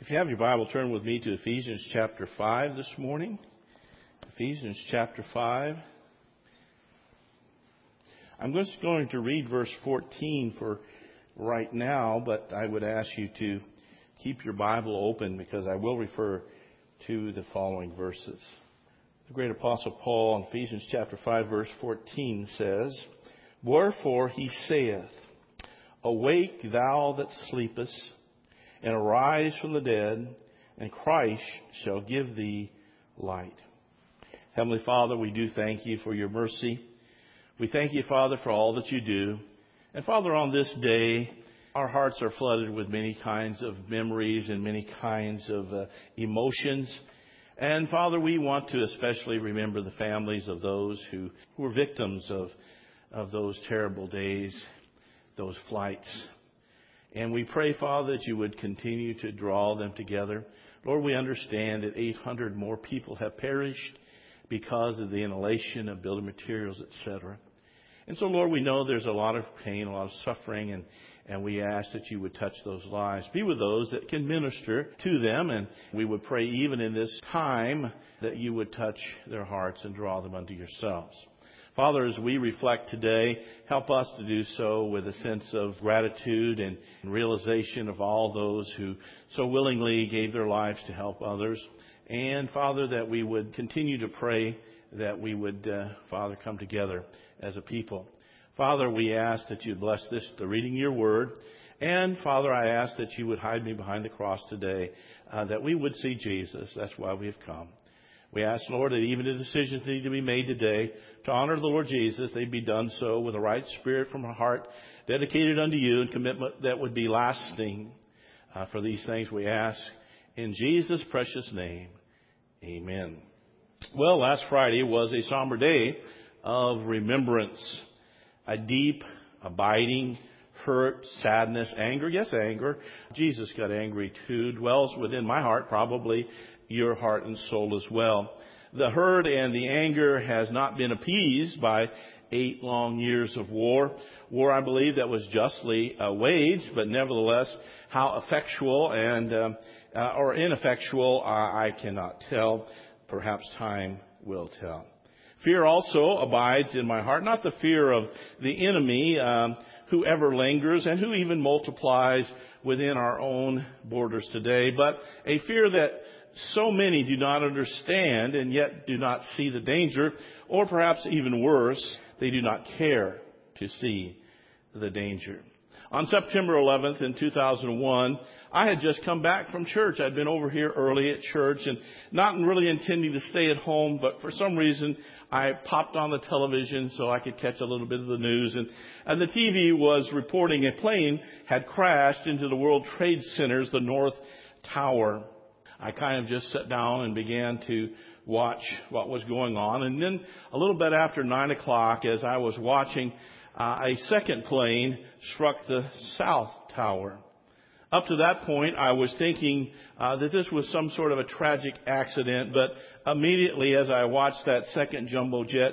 If you have your Bible, turn with me to Ephesians chapter 5 this morning. Ephesians chapter 5. I'm just going to read verse 14 for right now, but I would ask you to keep your Bible open because I will refer to the following verses. The great apostle Paul in Ephesians chapter 5 verse 14 says, "Wherefore he saith, Awake thou that sleepest, and arise from the dead, and Christ shall give thee light." Heavenly Father, we do thank you for your mercy. We thank you, Father, for all that you do. And Father, on this day, our hearts are flooded with many kinds of memories and many kinds of emotions. And Father, we want to especially remember the families of those who were victims of those terrible days, those flights. And we pray, Father, that you would continue to draw them together. Lord, we understand that 800 more people have perished because of the inhalation of building materials, etc. And so, Lord, we know there's a lot of pain, a lot of suffering, and we ask that you would touch those lives. Be with those that can minister to them, and we would pray even in this time that you would touch their hearts and draw them unto yourselves. Father, as we reflect today, help us to do so with a sense of gratitude and realization of all those who so willingly gave their lives to help others. And, Father, that we would continue to pray that we would, Father, come together as a people. Father, we ask that you bless this, the reading of your word. And, Father, I ask that you would hide me behind the cross today, that we would see Jesus. That's why we have come. We ask, Lord, that even the decisions need to be made today to honor the Lord Jesus, they be done so with a right spirit from a heart dedicated unto you and commitment that would be lasting. For these things we ask in Jesus' precious name. Amen. Well, last Friday was a somber day of remembrance. A deep, abiding hurt, sadness, anger. Yes, anger. Jesus got angry too. Dwells within my heart, probably your heart and soul as well. The hurt and the anger has not been appeased by 8 long years of war. War, I believe, that was justly waged, but nevertheless, how effectual and or ineffectual, I cannot tell. Perhaps time will tell. Fear also abides in my heart, not the fear of the enemy, who ever lingers and who even multiplies within our own borders today, but a fear that so many do not understand and yet do not see the danger, or perhaps even worse, they do not care to see the danger. On September 11th in 2001, I had just come back from church. I'd been over here early at church and not really intending to stay at home, but for some reason I popped on the television so I could catch a little bit of the news. And the TV was reporting a plane had crashed into the World Trade Center's, the North Tower. I kind of just sat down and began to watch what was going on. And then a little bit after 9 o'clock, as I was watching, a second plane struck the South Tower. Up to that point, I was thinking that this was some sort of a tragic accident, but immediately as I watched that second jumbo jet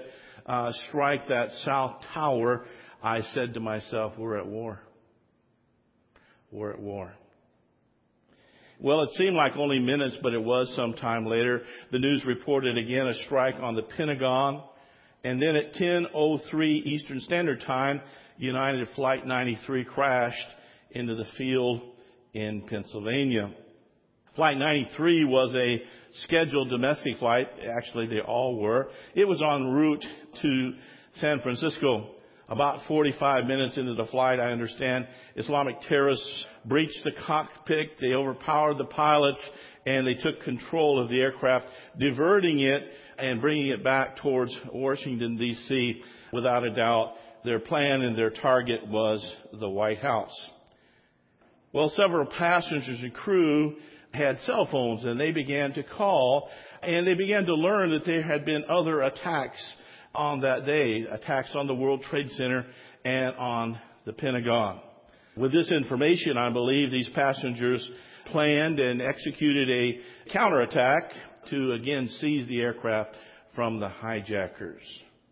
strike that South Tower, I said to myself, we're at war. We're at war. Well, it seemed like only minutes, but it was some time later. The news reported again a strike on the Pentagon. And then at 10:03 Eastern Standard Time, United Flight 93 crashed into the field in Pennsylvania. Flight 93 was a scheduled domestic flight. Actually, they all were. It was en route to San Francisco. About 45 minutes into the flight, I understand, Islamic terrorists breached the cockpit. They overpowered the pilots, and they took control of the aircraft, diverting it and bringing it back towards Washington, D.C. Without a doubt, their plan and their target was the White House. Well, several passengers and crew had cell phones, and they began to call, and they began to learn that there had been other attacks on that day, attacks on the World Trade Center and on the Pentagon. With this information, I believe these passengers planned and executed a counterattack to again seize the aircraft from the hijackers.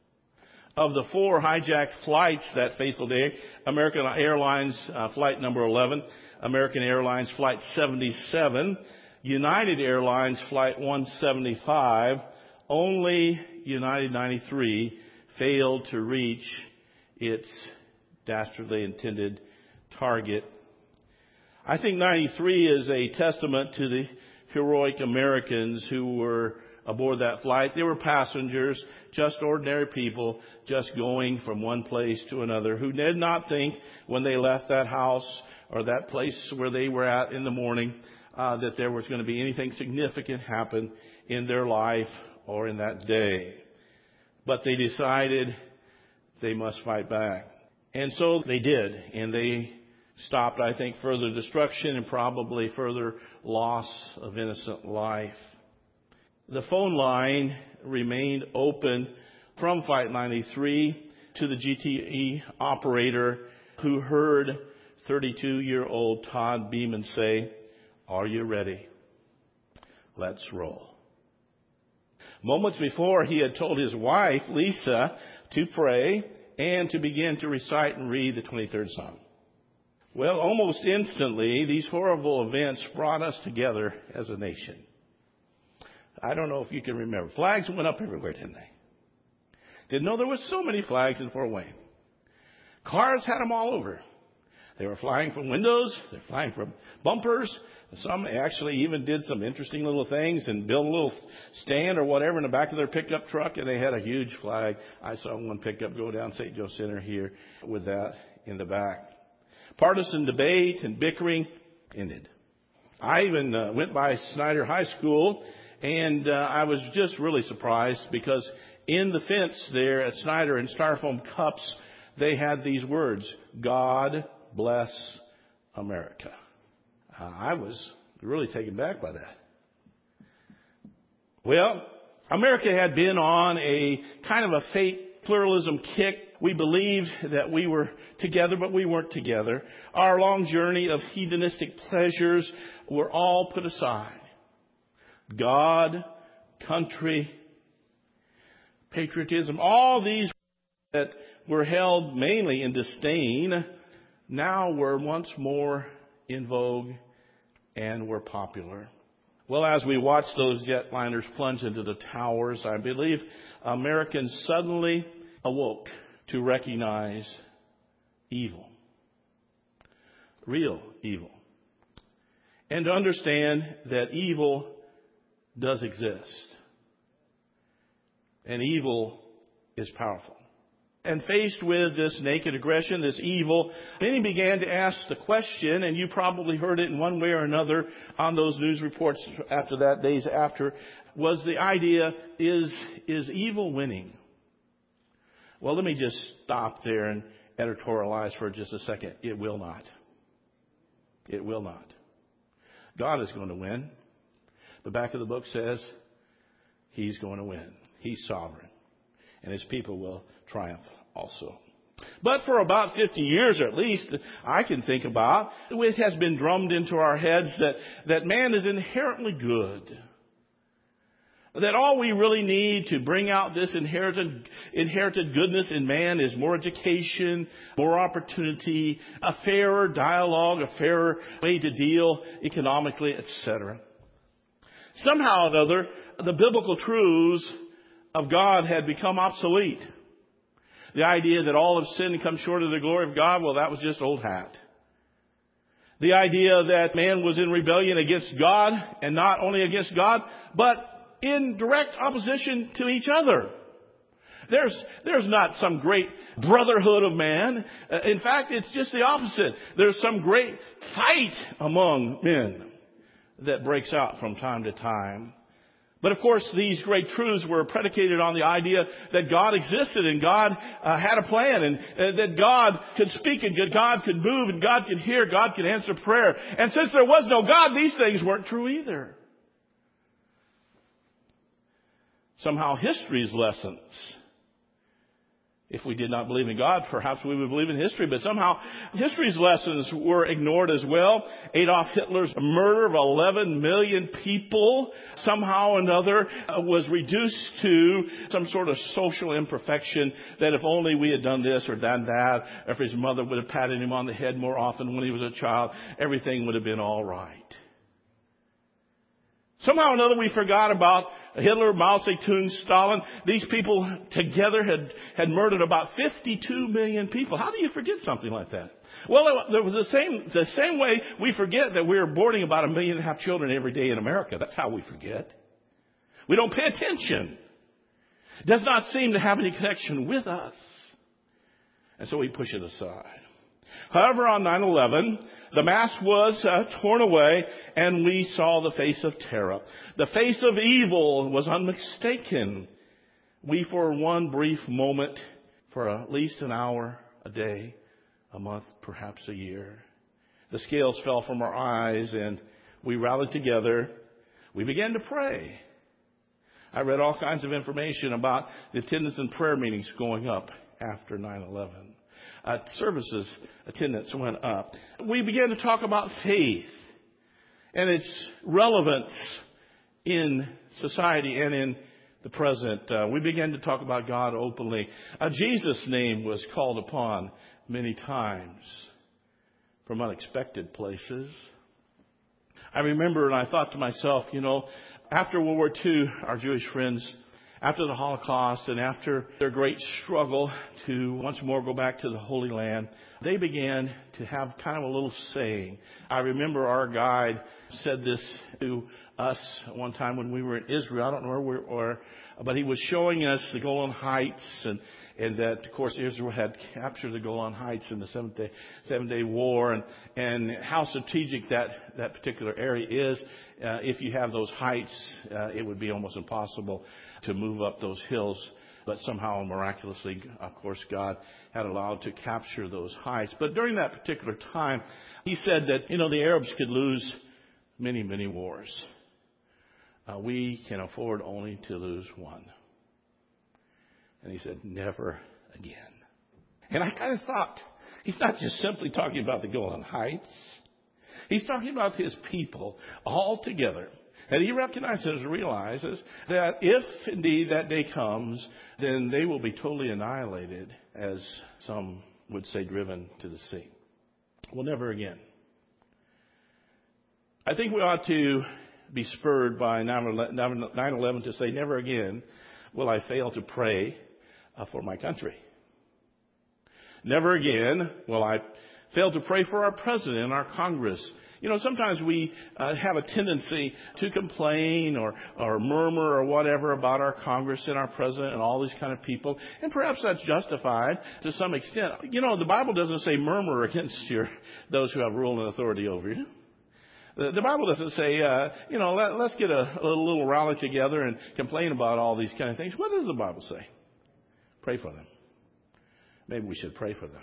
Of the 4 hijacked flights that fateful day, American Airlines flight number 11 American Airlines Flight 77, United Airlines Flight 175, only United 93 failed to reach its dastardly intended target. I think 93 is a testament to the heroic Americans who were aboard that flight. They were passengers, just ordinary people, just going from one place to another, who did not think when they left that house or that place where they were at in the morning that there was going to be anything significant happen in their life or in that day. But they decided they must fight back. And so they did. And they stopped, I think, further destruction and probably further loss of innocent life. The phone line remained open from Flight 93 to the GTE operator who heard 32-year-old Todd Beeman say, "Are you ready? Let's roll." Moments before, he had told his wife, Lisa, to pray and to begin to recite and read the 23rd Psalm. Well, almost instantly, these horrible events brought us together as a nation. I don't know if you can remember. Flags went up everywhere, didn't they? Didn't know there was so many flags in Fort Wayne. Cars had them all over. They were flying from windows. They're flying from bumpers. Some actually even did some interesting little things and built a little stand or whatever in the back of their pickup truck, and they had a huge flag. I saw one pickup go down St. Joe Center here with that in the back. Partisan debate and bickering ended. I even went by Snyder High School, and I was just really surprised because in the fence there at Snyder in styrofoam cups, they had these words, "God bless America." I was really taken back by that. Well, America had been on a kind of a fake pluralism kick. We believed that we were together, but we weren't together. Our long journey of hedonistic pleasures were all put aside. God, country, patriotism, all these that were held mainly in disdain now were once more in vogue and were popular. Well, as we watched those jetliners plunge into the towers, I believe Americans suddenly awoke to recognize evil, real evil, and to understand that evil does exist, and evil is powerful. And faced with this naked aggression, this evil, many began to ask the question, and you probably heard it in one way or another on those news reports after that, days after, was the idea, is evil winning? Well, let me just stop there and editorialize for just a second. It will not. It will not. God is going to win. The back of the book says He's going to win. He's sovereign. And His people will triumph also. But for about 50 years, or at least, I can think about, it has been drummed into our heads that man is inherently good. That all we really need to bring out this inherited goodness in man is more education, more opportunity, a fairer dialogue, a fairer way to deal economically, etc. Somehow or another, the biblical truths of God had become obsolete. The idea that all have sinned and come short of the glory of God, well, that was just old hat. The idea that man was in rebellion against God, and not only against God, but in direct opposition to each other. There's not some great brotherhood of man. In fact, it's just the opposite. There's some great fight among men that breaks out from time to time. But of course, these great truths were predicated on the idea that God existed and God had a plan, and that God could speak and God could move and God could hear, God could answer prayer. And since there was no God, these things weren't true either. Somehow history's lessons If we did not believe in God, perhaps we would believe in history, but somehow history's lessons were ignored as well. Adolf Hitler's murder of 11 million people somehow or another was reduced to some sort of social imperfection, that if only we had done this or done that, if his mother would have patted him on the head more often when he was a child, everything would have been all right. Somehow or another we forgot about Hitler, Mao Zedong, Stalin. These people together had murdered about 52 million people. How do you forget something like that? Well, there was the same way we forget that we're aborting about 1.5 million children every day in America. That's how we forget. We don't pay attention. It does not seem to have any connection with us. And so we push it aside. However, on 9/11, the mask was torn away and we saw the face of terror. The face of evil was unmistaken. We, for one brief moment, for at least an hour, a day, a month, perhaps a year, the scales fell from our eyes and we rallied together. We began to pray. I read all kinds of information about the attendance in prayer meetings going up after 9/11. Services attendance went up. We began to talk about faith and its relevance in society and in the present. We began to talk about God openly. Jesus' name was called upon many times from unexpected places. I remember, and I thought to myself, after World War II, our Jewish friends, after the Holocaust and after their great struggle to once more go back to the Holy Land, they began to have kind of a little saying. I remember our guide said this to us one time when we were in Israel. I don't know where we were, but he was showing us the Golan Heights and that, of course, Israel had captured the Golan Heights in the Seven-Day War and how strategic that particular area is. If you have those heights, it would be almost impossible to move up those hills. But somehow, miraculously, of course, God had allowed to capture those heights. But during that particular time, he said that, the Arabs could lose many, many wars. We can afford only to lose one. And he said, never again. And I kind of thought, he's not just simply talking about the Golan Heights. He's talking about his people all together. And he recognizes and realizes that if indeed that day comes, then they will be totally annihilated, as some would say, driven to the sea. Well, never again. I think we ought to be spurred by 9/11 to say, never again will I fail to pray for my country. Never again will I fail to pray for our president and our Congress. Sometimes we have a tendency to complain or murmur or whatever about our Congress and our president and all these kind of people. And perhaps that's justified to some extent. The Bible doesn't say murmur against those who have rule and authority over you. The Bible doesn't say, let's get a little rally together and complain about all these kind of things. What does the Bible say? Pray for them. Maybe we should pray for them.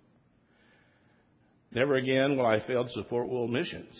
Never again will I fail to support world missions.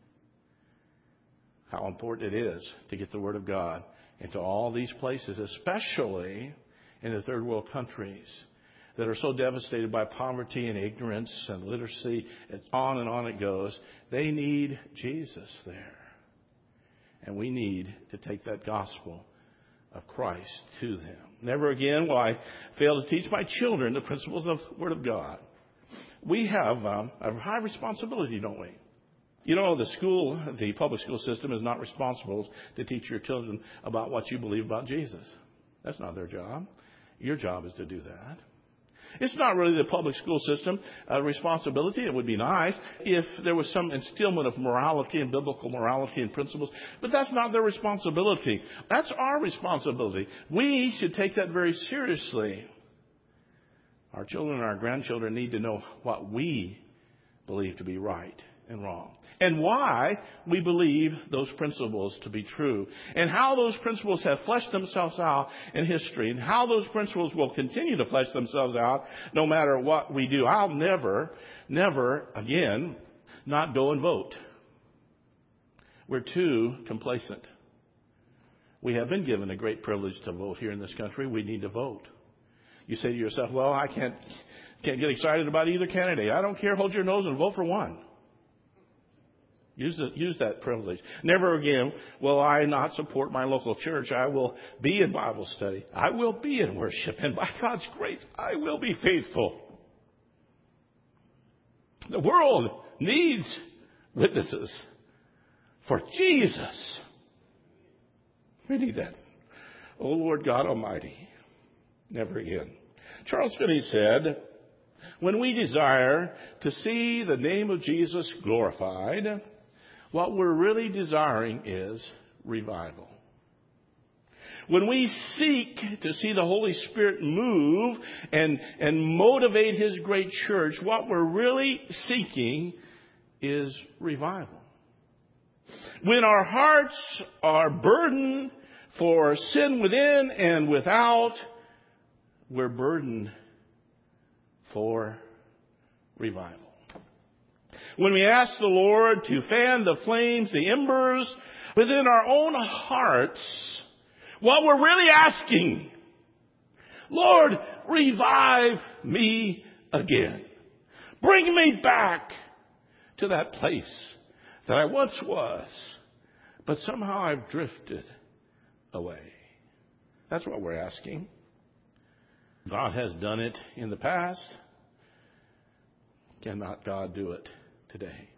How important it is to get the Word of God into all these places, especially in the third world countries that are so devastated by poverty and ignorance and literacy, and on it goes. They need Jesus there. And we need to take that gospel of Christ to them. Never again will I fail to teach my children the principles of the Word of God. We have a high responsibility, don't we? The public school system is not responsible to teach your children about what you believe about Jesus. That's not their job. Your job is to do that. It's not really the public school system responsibility. It would be nice if there was some instillment of morality and biblical morality and principles, but that's not their responsibility. That's our responsibility. We should take that very seriously. Our children and our grandchildren need to know what we believe to be right and wrong, and why we believe those principles to be true, and how those principles have fleshed themselves out in history, and how those principles will continue to flesh themselves out no matter what we do. I'll never again not go and vote. We're too complacent. We have been given a great privilege to vote here in this country. We need to vote. You say to yourself, well, I can't get excited about either candidate. I don't care. Hold your nose and vote for one. Use that privilege. Never again will I not support my local church. I will be in Bible study. I will be in worship. And by God's grace, I will be faithful. The world needs witnesses for Jesus. We need that. Oh, Lord God Almighty. Never again. Charles Finney said, when we desire to see the name of Jesus glorified, what we're really desiring is revival. When we seek to see the Holy Spirit move and motivate His great church, what we're really seeking is revival. When our hearts are burdened for sin within and without, we're burdened for revival. When we ask the Lord to fan the flames, the embers within our own hearts, what we're really asking, Lord, revive me again. Bring me back to that place that I once was, but somehow I've drifted away. That's what we're asking. God has done it in the past. Cannot God do it today?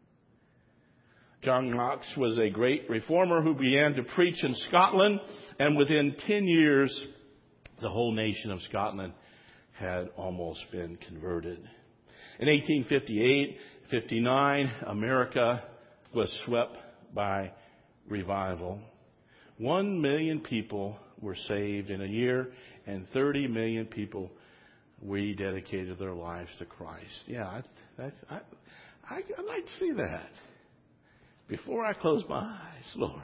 John Knox was a great reformer who began to preach in Scotland, and within 10 years, the whole nation of Scotland had almost been converted. In 1858-59, America was swept by revival. 1 million people were saved in a year, and 30 million people rededicated their lives to Christ. Yeah, I'd like to see that. Before I close my eyes, Lord,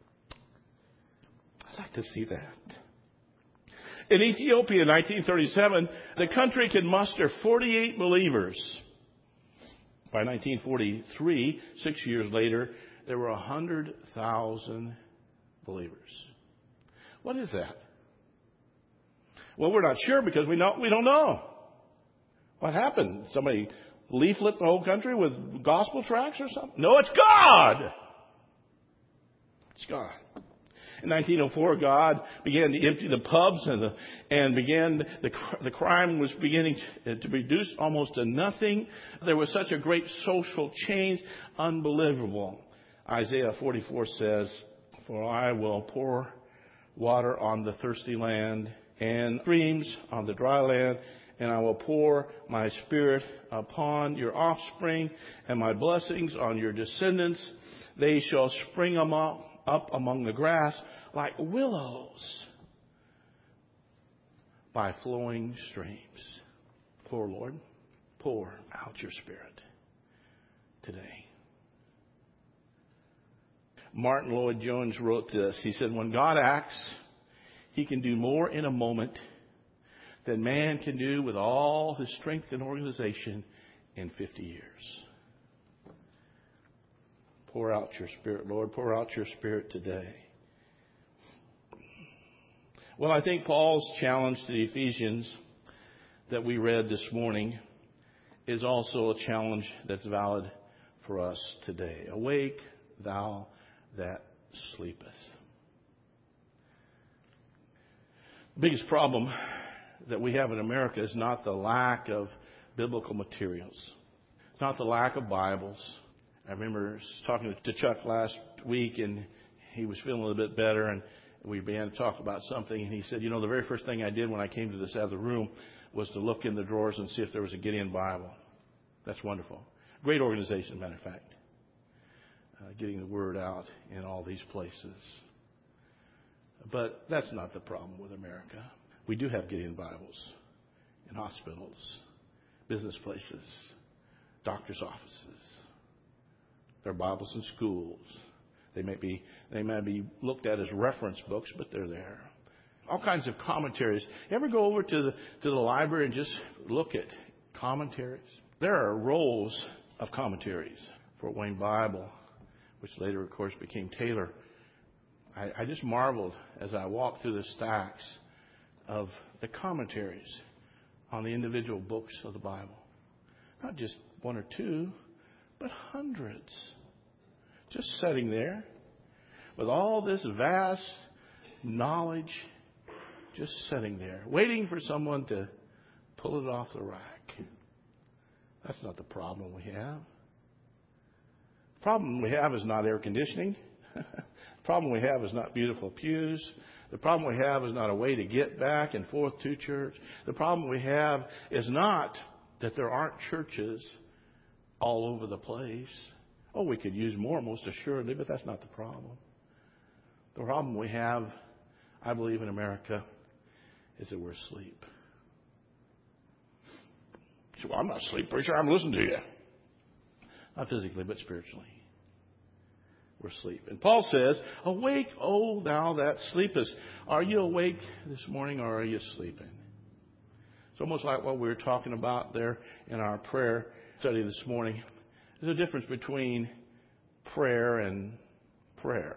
I'd like to see that. In Ethiopia in 1937, the country could muster 48 believers. By 1943, 6 years later, there were 100,000 believers. What is that? Well, we're not sure because we don't know. What happened? Somebody leaflet the whole country with gospel tracts or something? No, it's God. It's God. In 1904, God began to empty the pubs and the crime was beginning to reduce almost to nothing. There was such a great social change, unbelievable. Isaiah 44 says, "For I will pour water on the thirsty land and streams on the dry land, and I will pour my spirit upon your offspring and my blessings on your descendants. They shall spring up among the grass like willows by flowing streams." Pour, Lord, pour out your spirit today. Martin Lloyd-Jones wrote this. He said, when God acts, He can do more in a moment than man can do with all his strength and organization in 50 years. Pour out your spirit, Lord. Pour out your spirit today. Well, I think Paul's challenge to the Ephesians that we read this morning is also a challenge that's valid for us today. Awake, thou that sleepeth. The biggest problem that we have in America is not the lack of biblical materials. It's not the lack of Bibles. I remember talking to Chuck last week, and he was feeling a little bit better, and we began to talk about something, and he said, the very first thing I did when I came to this other room was to look in the drawers and see if there was a Gideon Bible. That's wonderful. Great organization, matter of fact. Getting the word out in all these places. But that's not the problem with America. We do have Gideon Bibles in hospitals, business places, doctors' offices. There are Bibles in schools. They may be looked at as reference books, but they're there. All kinds of commentaries. You ever go over to the library and just look at commentaries? There are rolls of commentaries. Fort Wayne Bible, which later, of course, became Taylor. I just marveled as I walked through the stacks of the commentaries on the individual books of the Bible. Not just one or two, but hundreds. Just sitting there with all this vast knowledge, just sitting there, waiting for someone to pull it off the rack. That's not the problem we have. The problem we have is not air conditioning. The problem we have is not beautiful pews. The problem we have is not a way to get back and forth to church. The problem we have is not that there aren't churches all over the place. Oh, we could use more, most assuredly, but that's not the problem. The problem we have, I believe, in America is that we're asleep. So, well, I'm not asleep. Pretty sure I'm listening to you. Not physically, but spiritually. We're asleep. And Paul says, awake, O thou that sleepest. Are you awake this morning or are you sleeping? It's almost like what we were talking about there in our prayer study this morning. There's a difference between prayer and prayer.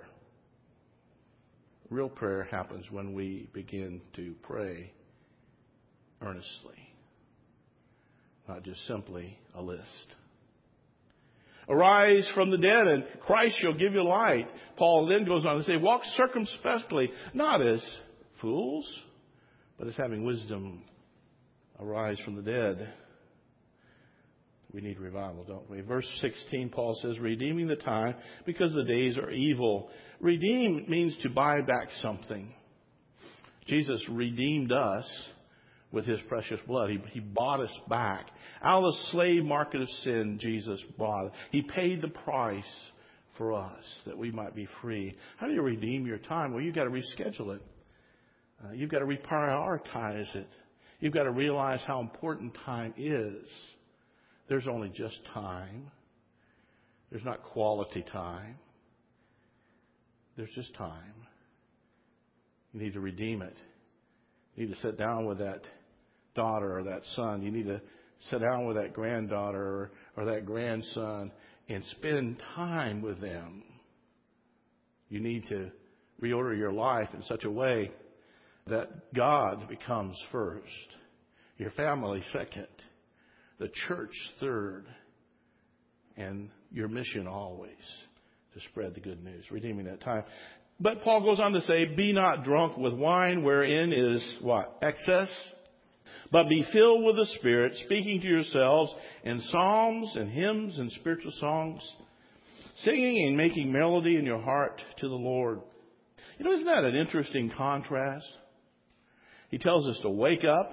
Real prayer happens when we begin to pray earnestly, not just simply a list. Arise from the dead, and Christ shall give you light. Paul then goes on to say, walk circumspectly, not as fools, but as having wisdom. Arise from the dead. We need revival, don't we? Verse 16, Paul says, redeeming the time because the days are evil. Redeem means to buy back something. Jesus redeemed us with His precious blood. He bought us back. Out of the slave market of sin, Jesus bought. He paid the price for us that we might be free. How do you redeem your time? Well, you've got to reschedule it. You've got to reprioritize it. You've got to realize how important time is. There's only just time. There's not quality time. There's just time. You need to redeem it. You need to sit down with that daughter or that son. You need to sit down with that granddaughter or that grandson and spend time with them. You need to reorder your life in such a way that God becomes first, your family second, the church third, and your mission always to spread the good news, redeeming that time. But Paul goes on to say, be not drunk with wine wherein is what? Excess. But be filled with the Spirit, speaking to yourselves in psalms and hymns and spiritual songs, singing and making melody in your heart to the Lord. You know, isn't that an interesting contrast? He tells us to wake up,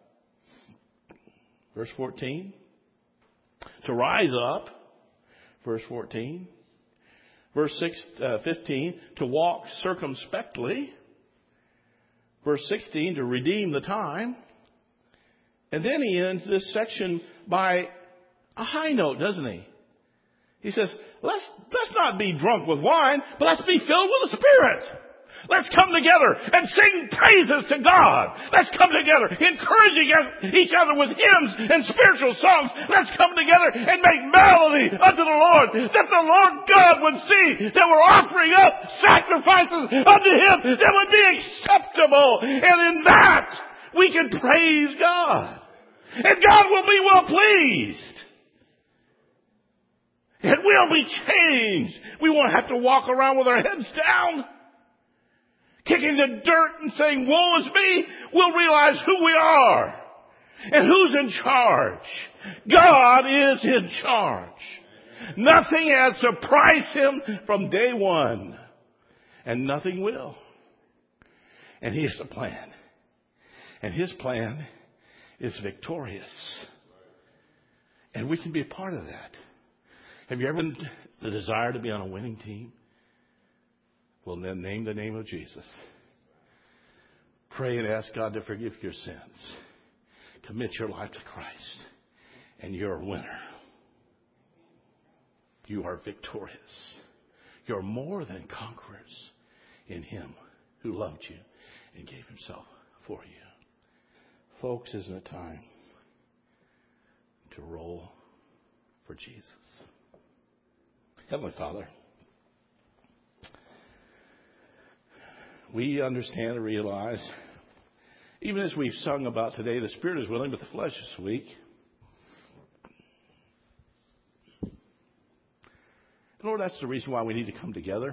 verse 14, to rise up, verse 14, verse 15, to walk circumspectly, verse 16, to redeem the time. And then he ends this section by a high note, doesn't he? He says, let's not be drunk with wine, but let's be filled with the Spirit. Let's come together and sing praises to God. Let's come together, encouraging each other with hymns and spiritual songs. Let's come together and make melody unto the Lord, that the Lord God would see that we're offering up sacrifices unto Him that would be acceptable. And in that, we can praise God. And God will be well pleased. And we'll be changed. We won't have to walk around with our heads down, kicking the dirt and saying, woe is me. We'll realize who we are and who's in charge. God is in charge. Nothing has surprised Him from day one. And nothing will. And He has a plan. And His plan is victorious. And we can be a part of that. Have you ever had the desire to be on a winning team? Well, then name the name of Jesus. Pray and ask God to forgive your sins. Commit your life to Christ. And you're a winner. You are victorious. You're more than conquerors in Him who loved you and gave Himself for you. Folks, isn't it time to roll for Jesus? Heavenly Father, we understand and realize Even as we've sung about today, the spirit is willing, but the flesh is weak. Lord, that's the reason why we need to come together.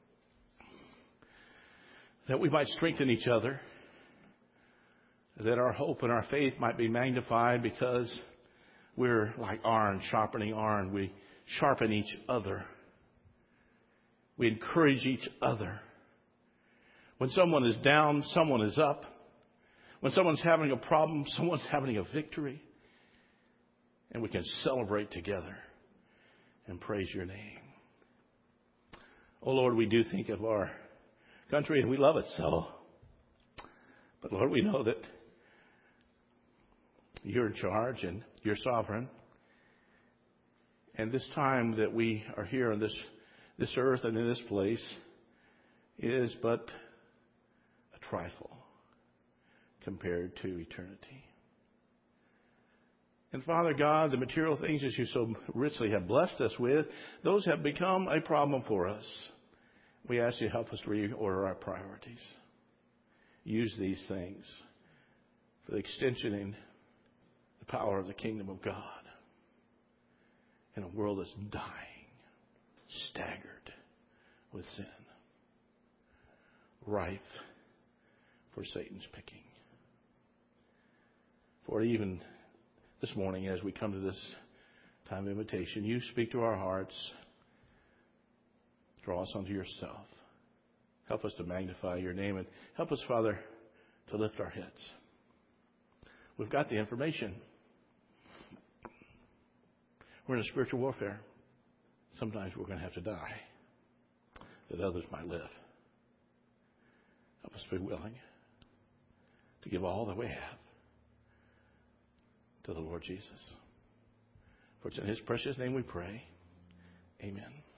That we might strengthen each other. That our hope and our faith might be magnified because we're like iron, sharpening iron. We sharpen each other. We encourage each other. When someone is down, someone is up. When someone's having a problem, someone's having a victory. And we can celebrate together and praise your name. Oh, Lord, we do think of our country and we love it so. But, Lord, we know that you're in charge and you're sovereign. And this time that we are here on this earth and in this place is but a trifle compared to eternity. And Father God, the material things that you so richly have blessed us with, those have become a problem for us. We ask you to help us reorder our priorities. Use these things for the extension and the power of the kingdom of God in a world that's dying, staggered with sin, rife for Satan's picking. For even this morning, as we come to this time of invitation, you speak to our hearts. Draw us unto yourself. Help us to magnify your name and help us, Father, to lift our heads. We've got the information. We're in a spiritual warfare. Sometimes we're going to have to die that others might live. Help us be willing to give all that we have to the Lord Jesus. For it's in his precious name we pray. Amen.